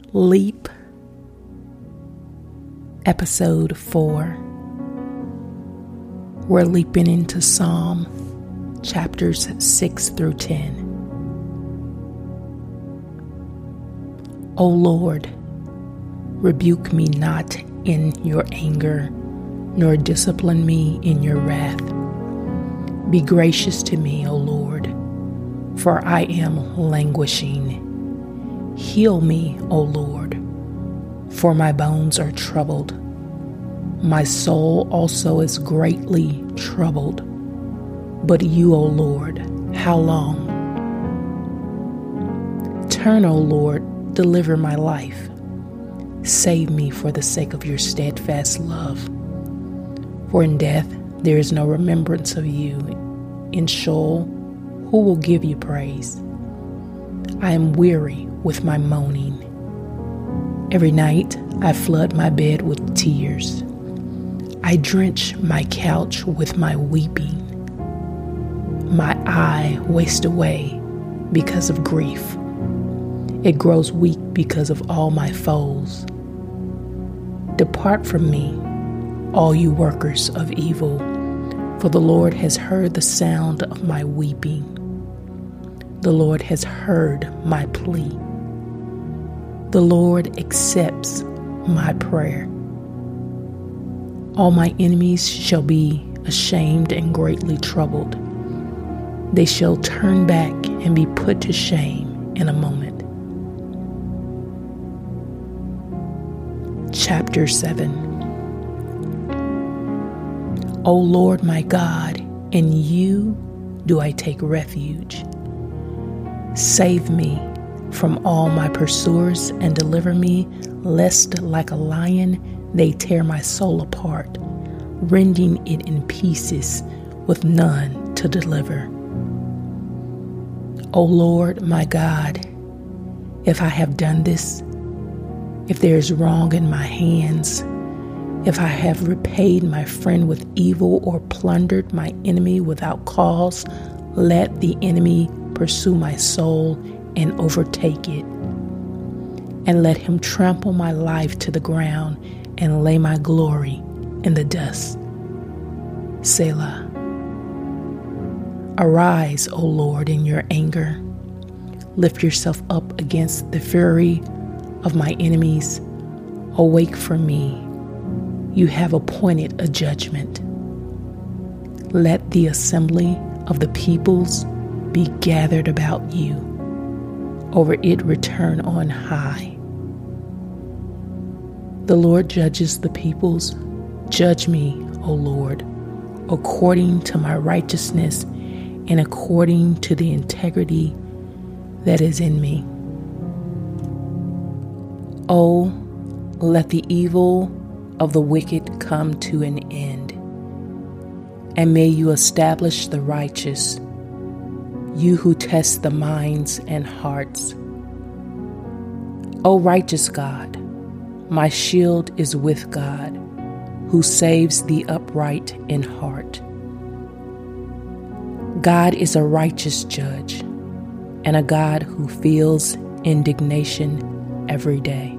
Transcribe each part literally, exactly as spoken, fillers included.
Leap, Episode four. We're leaping into Psalm chapters six through ten. O Lord, rebuke me not in your anger, nor discipline me in your wrath. Be gracious to me, O Lord, for I am languishing. Heal me, O Lord, for my bones are troubled. My soul also is greatly troubled. But you, O Lord, how long? Turn, O Lord, deliver my life. Save me for the sake of your steadfast love. For in death there is no remembrance of you. In Sheol, who will give you praise? I am weary with my moaning. Every night I flood my bed with tears. I drench my couch with my weeping. My eye wastes away because of grief. It grows weak because of all my foes. Depart from me, all you workers of evil, for the Lord has heard the sound of my weeping. The Lord has heard my plea. The Lord accepts my prayer. All my enemies shall be ashamed and greatly troubled. They shall turn back and be put to shame in a moment. Chapter seven. O Lord my God, in you do I take refuge. Save me from all my pursuers and deliver me, lest like a lion they tear my soul apart, rending it in pieces with none to deliver. O Lord my God, if I have done this, if there is wrong in my hands, if I have repaid my friend with evil or plundered my enemy without cause, let the enemy pursue my soul and overtake it. And let him trample my life to the ground and lay my glory in the dust. Selah. Arise, O Lord, in your anger. Lift yourself up against the fury of my enemies. Awake for me. You have appointed a judgment. Let the assembly of the peoples be gathered about you. Over it return on high. The Lord judges the peoples. Judge me, O Lord, according to my righteousness and according to the integrity that is in me. Oh, let the evil of the wicked come to an end, and may you establish the righteous, you who test the minds and hearts. O righteous God, my shield is with God, who saves the upright in heart. God is a righteous judge, and a God who feels indignation every day.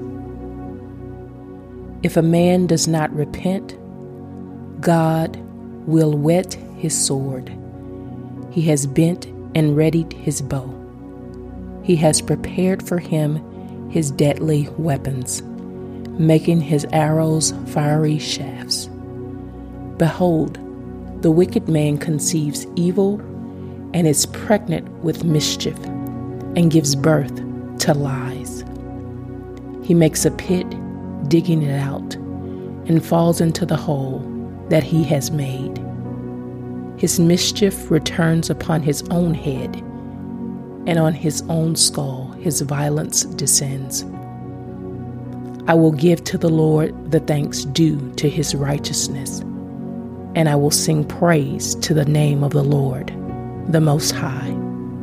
If a man does not repent, God will whet his sword. He has bent and readied his bow. He has prepared for him his deadly weapons, making his arrows fiery shafts. Behold, the wicked man conceives evil and is pregnant with mischief and gives birth to lies. He makes a pit, digging it out, and falls into the hole that he has made. His mischief returns upon his own head, and on his own skull his violence descends. I will give to the Lord the thanks due to his righteousness, and I will sing praise to the name of the Lord, the Most High.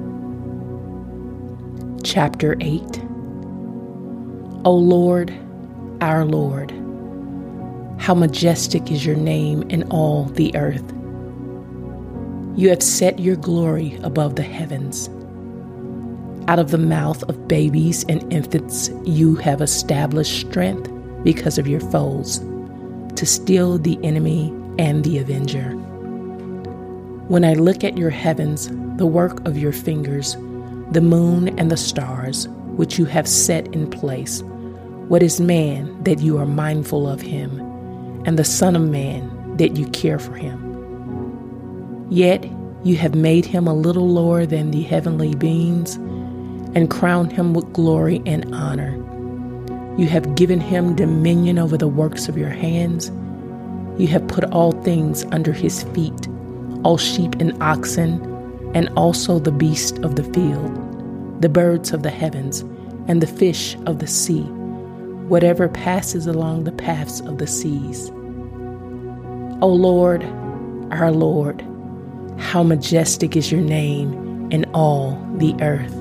Chapter eight. O Lord, our Lord, how majestic is your name in all the earth. You have set your glory above the heavens. Out of the mouth of babies and infants, you have established strength because of your foes, to still the enemy and the avenger. When I look at your heavens, the work of your fingers, the moon and the stars, which you have set in place, what is man that you are mindful of him, and the Son of Man that you care for him? Yet you have made him a little lower than the heavenly beings, and crowned him with glory and honor. You have given him dominion over the works of your hands. You have put all things under his feet, all sheep and oxen, and also the beasts of the field, the birds of the heavens, and the fish of the sea, whatever passes along the paths of the seas. O Lord, our Lord, how majestic is your name in all the earth.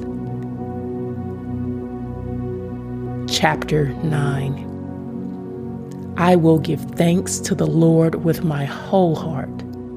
Chapter nine. I will give thanks to the Lord with my whole heart.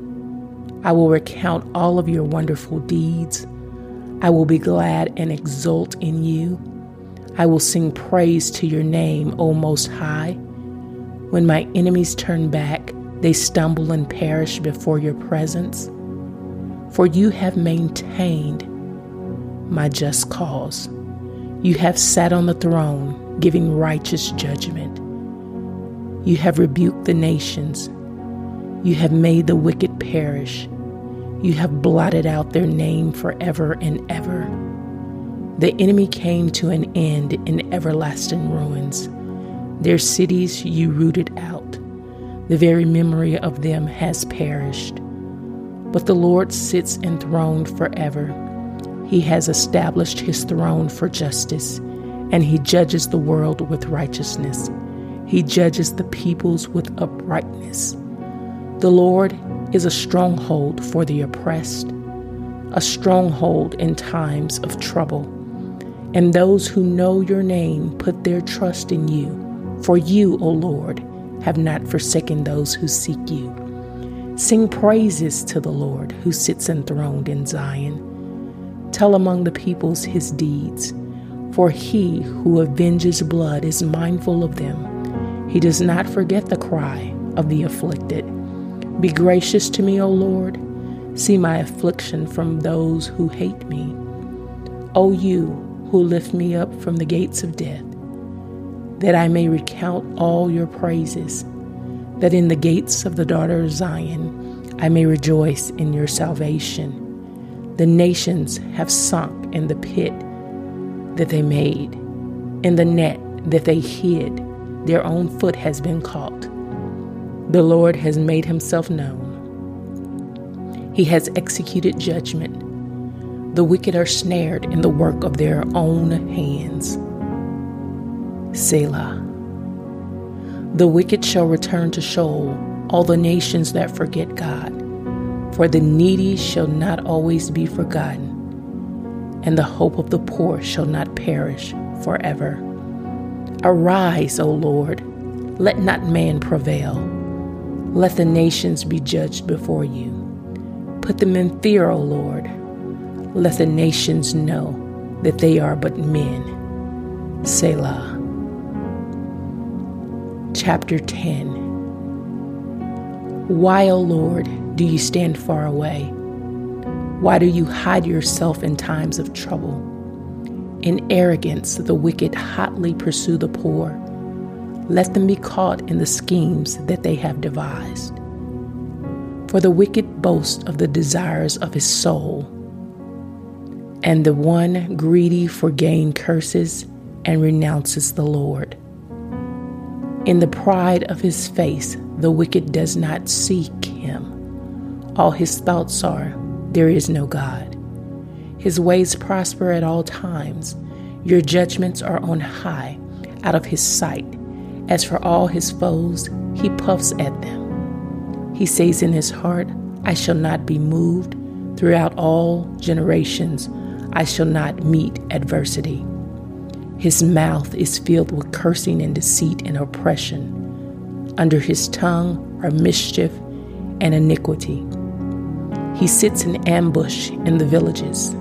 I will recount all of your wonderful deeds. I will be glad and exult in you. I will sing praise to your name, O Most High. When my enemies turn back, they stumble and perish before your presence. For you have maintained my just cause. You have sat on the throne, giving righteous judgment. You have rebuked the nations. You have made the wicked perish. You have blotted out their name forever and ever. The enemy came to an end in everlasting ruins. Their cities you rooted out. The very memory of them has perished. But the Lord sits enthroned forever. He has established his throne for justice, and he judges the world with righteousness. He judges the peoples with uprightness. The Lord is a stronghold for the oppressed, a stronghold in times of trouble. And those who know your name put their trust in you. For you, O Lord, have not forsaken those who seek you. Sing praises to the Lord who sits enthroned in Zion. Tell among the peoples his deeds. For he who avenges blood is mindful of them. He does not forget the cry of the afflicted. Be gracious to me, O Lord. See my affliction from those who hate me. O you who lift me up from the gates of death, that I may recount all your praises, that in the gates of the daughter of Zion I may rejoice in your salvation. The nations have sunk in the pit that they made, in the net that they hid. Their own foot has been caught. The Lord has made himself known. He has executed judgment. The wicked are snared in the work of their own hands. Selah. The wicked shall return to Sheol, all the nations that forget God. For the needy shall not always be forgotten, and the hope of the poor shall not perish forever. Arise, O Lord, let not man prevail. Let the nations be judged before you. Put them in fear, O Lord. Let the nations know that they are but men. Selah. Chapter ten. Why, O Lord, do you stand far away? Why do you hide yourself in times of trouble? In arrogance, the wicked hotly pursue the poor. Let them be caught in the schemes that they have devised. For the wicked boasts of the desires of his soul, and the one greedy for gain curses and renounces the Lord. In the pride of his face, the wicked does not seek him. All his thoughts are, there is no God. His ways prosper at all times. Your judgments are on high, out of his sight. As for all his foes, he puffs at them. He says in his heart, I shall not be moved. Throughout all generations, I shall not meet adversity. His mouth is filled with cursing and deceit and oppression. Under his tongue are mischief and iniquity. He sits in ambush in the villages.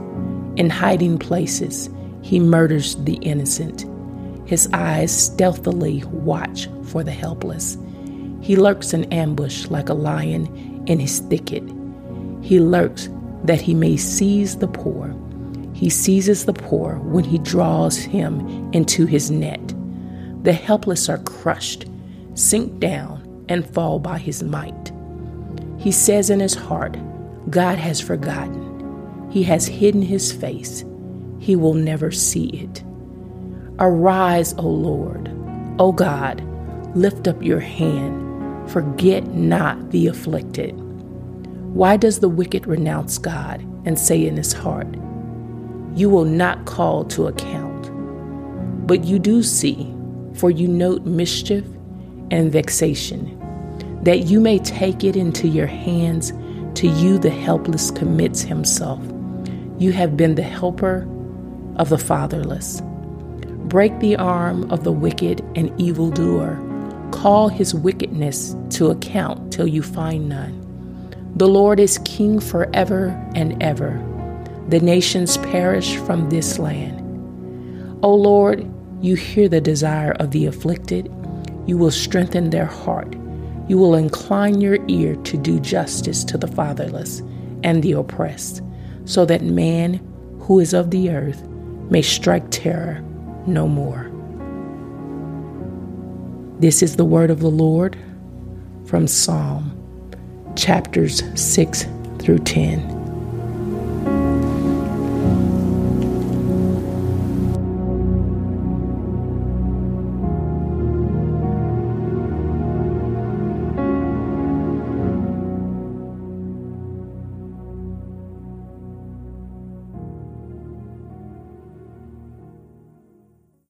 In hiding places, he murders the innocent. His eyes stealthily watch for the helpless. He lurks in ambush like a lion in his thicket. He lurks that he may seize the poor. He seizes the poor when he draws him into his net. The helpless are crushed, sink down, and fall by his might. He says in his heart, God has forgotten. He has hidden his face. He will never see it. Arise, O Lord. O God, lift up your hand. Forget not the afflicted. Why does the wicked renounce God and say in his heart, you will not call to account? But you do see, for you note mischief and vexation, that you may take it into your hands. To you the helpless commits himself. You have been the helper of the fatherless. Break the arm of the wicked and evildoer. Call his wickedness to account till you find none. The Lord is king forever and ever. The nations perish from this land. O Lord, you hear the desire of the afflicted. You will strengthen their heart. You will incline your ear to do justice to the fatherless and the oppressed, so that man who is of the earth may strike terror no more. This is the word of the Lord from Psalm chapters six through ten.